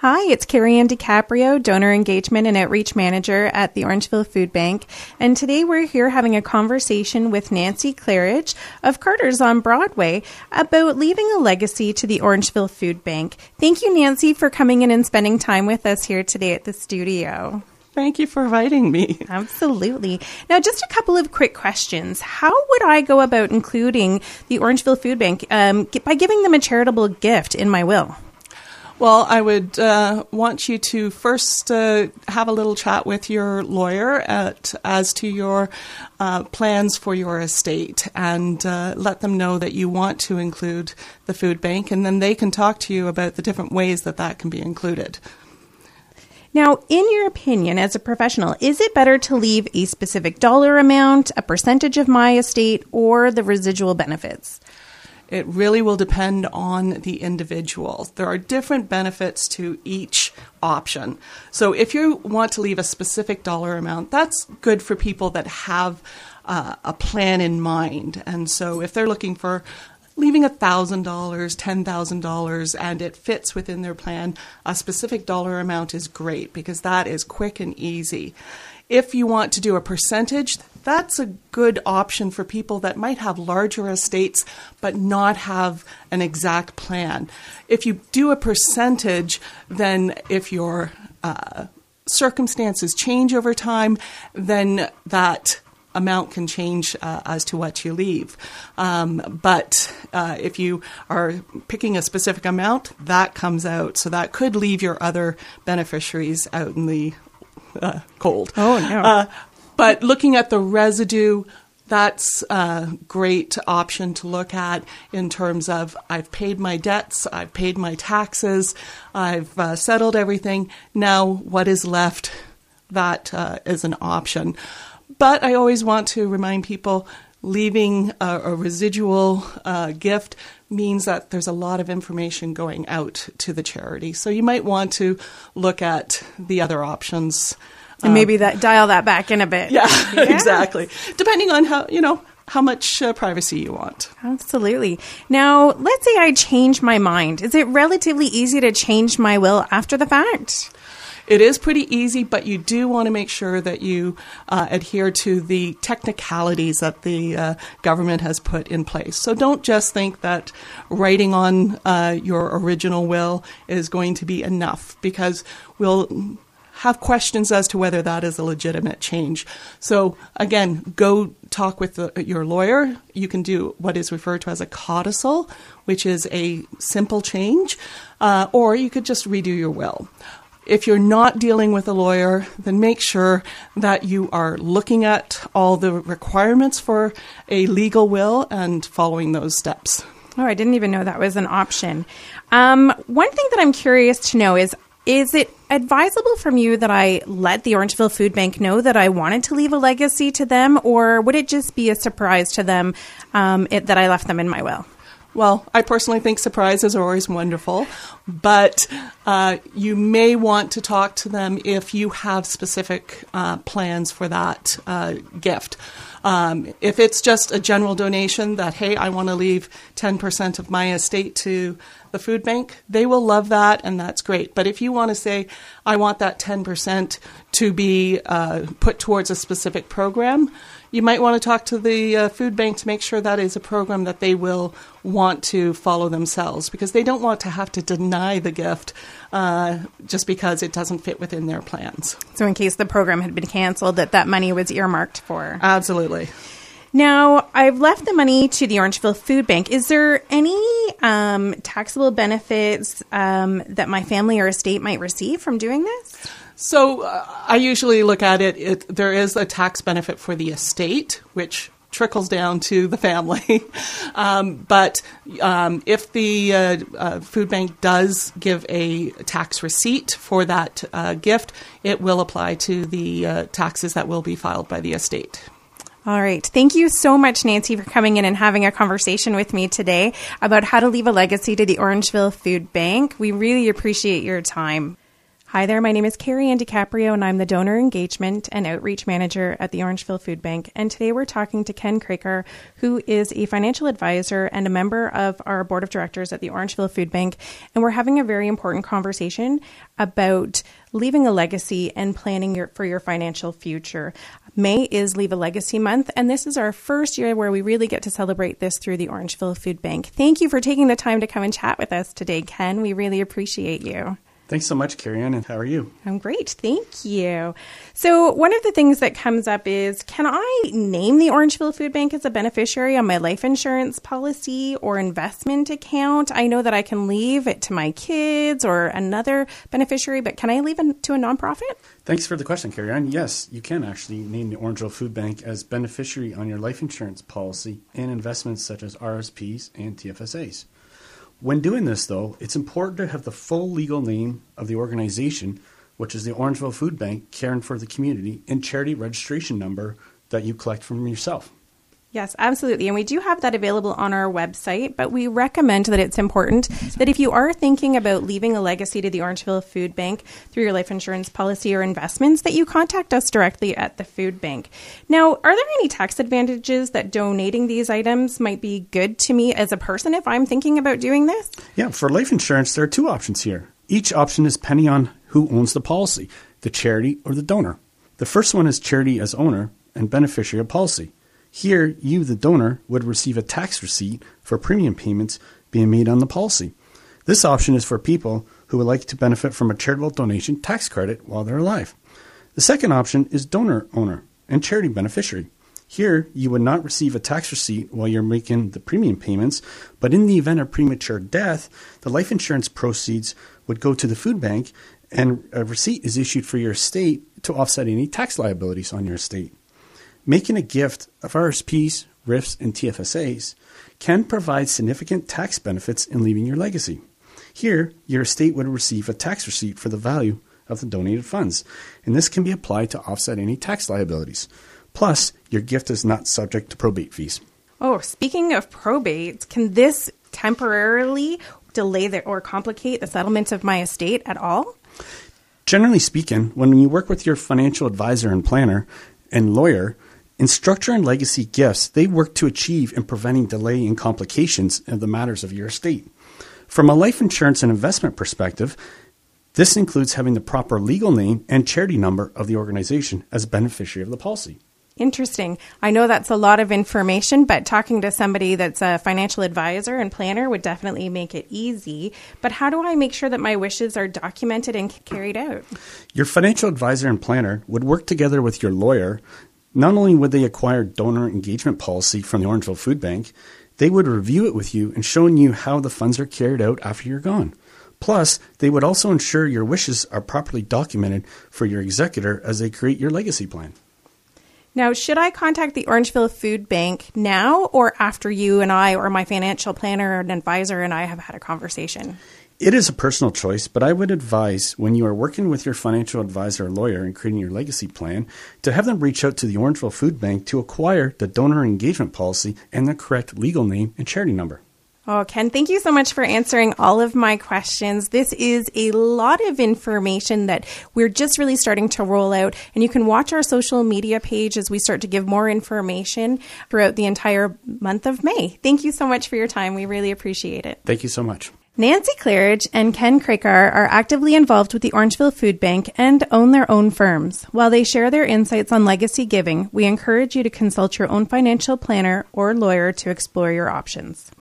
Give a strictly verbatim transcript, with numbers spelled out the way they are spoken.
Hi, it's Carrie Ann DiCaprio, Donor Engagement and Outreach Manager at the Orangeville Food Bank. And today we're here having a conversation with Nancy Claridge of Carter's on Broadway about leaving a legacy to the Orangeville Food Bank. Thank you, Nancy, for coming in and spending time with us here today at the studio. Thank you for inviting me. Absolutely. Now, just a couple of quick questions. How would I go about including the Orangeville Food Bank um, by giving them a charitable gift in my will? Well, I would uh, want you to first uh, have a little chat with your lawyer at, as to your uh, plans for your estate and uh, let them know that you want to include the food bank, and then they can talk to you about the different ways that that can be included. Now, in your opinion, as a professional, is it better to leave a specific dollar amount, a percentage of my estate, or the residual benefits? It really will depend on the individual. There are different benefits to each option. So if you want to leave a specific dollar amount, that's good for people that have uh, a plan in mind. And so if they're looking for leaving one thousand dollars, ten thousand dollars, and it fits within their plan, a specific dollar amount is great because that is quick and easy. If you want to do a percentage, that's a good option for people that might have larger estates but not have an exact plan. If you do a percentage, then if your uh, circumstances change over time, then that amount can change uh, as to what you leave. Um, but uh, if you are picking a specific amount, that comes out. So that could leave your other beneficiaries out in the uh, cold. Oh, no. Uh, but looking at the residue, that's a great option to look at in terms of I've paid my debts, I've paid my taxes, I've uh, settled everything. Now what is left, that uh, is an option. But I always want to remind people leaving a, a residual uh, gift means that there's a lot of information going out to the charity. So you might want to look at the other options. And maybe that dial that back in a bit. Yeah, yeah. Exactly. Depending on how, you know, how much uh, privacy you want. Absolutely. Now, let's say I change my mind. Is it relatively easy to change my will after the fact? It is pretty easy, but you do want to make sure that you uh, adhere to the technicalities that the uh, government has put in place. So don't just think that writing on uh, your original will is going to be enough, because we'll have questions as to whether that is a legitimate change. So again, go talk with the, your lawyer. You can do what is referred to as a codicil, which is a simple change, uh, or you could just redo your will. If you're not dealing with a lawyer, then make sure that you are looking at all the requirements for a legal will and following those steps. Oh, I didn't even know that was an option. Um, one thing that I'm curious to know is, is it advisable from you that I let the Orangeville Food Bank know that I wanted to leave a legacy to them, or would it just be a surprise to them um, it, that I left them in my will? Well, I personally think surprises are always wonderful, but uh, you may want to talk to them if you have specific uh, plans for that uh, gift. Um, if it's just a general donation that, hey, I want to leave ten percent of my estate to the food bank, they will love that, and that's great. But if you want to say, I want that ten percent to be uh, put towards a specific program, you might want to talk to the uh, food bank to make sure that is a program that they will want to follow themselves, because they don't want to have to deny the gift uh, just because it doesn't fit within their plans. So in case the program had been canceled, that that money was earmarked for. Absolutely. Now, I've left the money to the Orangeville Food Bank. Is there any um, taxable benefits um, that my family or estate might receive from doing this? So uh, I usually look at it, it, there is a tax benefit for the estate, which trickles down to the family. um, but um, if the uh, uh, food bank does give a tax receipt for that uh, gift, it will apply to the uh, taxes that will be filed by the estate. All right. Thank you so much, Nancy, for coming in and having a conversation with me today about how to leave a legacy to the Orangeville Food Bank. We really appreciate your time. Hi there, my name is Carrie Ann DiCaprio and I'm the Donor Engagement and Outreach Manager at the Orangeville Food Bank. And today we're talking to Ken Krakar, who is a financial advisor and a member of our board of directors at the Orangeville Food Bank. And we're having a very important conversation about leaving a legacy and planning your, for your financial future. May is Leave a Legacy Month, and this is our first year where we really get to celebrate this through the Orangeville Food Bank. Thank you for taking the time to come and chat with us today, Ken. We really appreciate you. Thanks so much, Carrie Ann, and how are you? I'm great. Thank you. So one of the things that comes up is, can I name the Orangeville Food Bank as a beneficiary on my life insurance policy or investment account? I know that I can leave it to my kids or another beneficiary, but can I leave it to a nonprofit? Thanks for the question, Carrie Ann. Yes, you can actually name the Orangeville Food Bank as beneficiary on your life insurance policy and investments such as R S Ps and T F S As. When doing this, though, it's important to have the full legal name of the organization, which is the Orangeville Food Bank, caring for the community, and charity registration number that you collect from yourself. Yes, absolutely. And we do have that available on our website, but we recommend that it's important that if you are thinking about leaving a legacy to the Orangeville Food Bank through your life insurance policy or investments, that you contact us directly at the food bank. Now, are there any tax advantages that donating these items might be good to me as a person if I'm thinking about doing this? Yeah, for life insurance, there are two options here. Each option is depending on who owns the policy, the charity or the donor. The first one is charity as owner and beneficiary of policy. Here, you, the donor, would receive a tax receipt for premium payments being made on the policy. This option is for people who would like to benefit from a charitable donation tax credit while they're alive. The second option is donor owner and charity beneficiary. Here, you would not receive a tax receipt while you're making the premium payments, but in the event of premature death, the life insurance proceeds would go to the food bank and a receipt is issued for your estate to offset any tax liabilities on your estate. Making a gift of R S Ps, R I Fs, and T F S As can provide significant tax benefits in leaving your legacy. Here, your estate would receive a tax receipt for the value of the donated funds, and this can be applied to offset any tax liabilities. Plus, your gift is not subject to probate fees. Oh, speaking of probate, can this temporarily delay the, or complicate the settlement of my estate at all? Generally speaking, when you work with your financial advisor and planner and lawyer, in structure and legacy gifts, they work to achieve in preventing delay and complications of the matters of your estate. From a life insurance and investment perspective, this includes having the proper legal name and charity number of the organization as a beneficiary of the policy. Interesting. I know that's a lot of information, but talking to somebody that's a financial advisor and planner would definitely make it easy. But how do I make sure that my wishes are documented and carried out? Your financial advisor and planner would work together with your lawyer. Not only would they acquire donor engagement policy from the Orangeville Food Bank, they would review it with you and showing you how the funds are carried out after you're gone. Plus, they would also ensure your wishes are properly documented for your executor as they create your legacy plan. Now, should I contact the Orangeville Food Bank now or after you and I or my financial planner and advisor and I have had a conversation? It is a personal choice, but I would advise when you are working with your financial advisor or lawyer and creating your legacy plan to have them reach out to the Orangeville Food Bank to acquire the donor engagement policy and the correct legal name and charity number. Oh, Ken, thank you so much for answering all of my questions. This is a lot of information that we're just really starting to roll out, and you can watch our social media page as we start to give more information throughout the entire month of May. Thank you so much for your time. We really appreciate it. Thank you so much. Nancy Claridge and Ken Krakar are actively involved with the Orangeville Food Bank and own their own firms. While they share their insights on legacy giving, we encourage you to consult your own financial planner or lawyer to explore your options.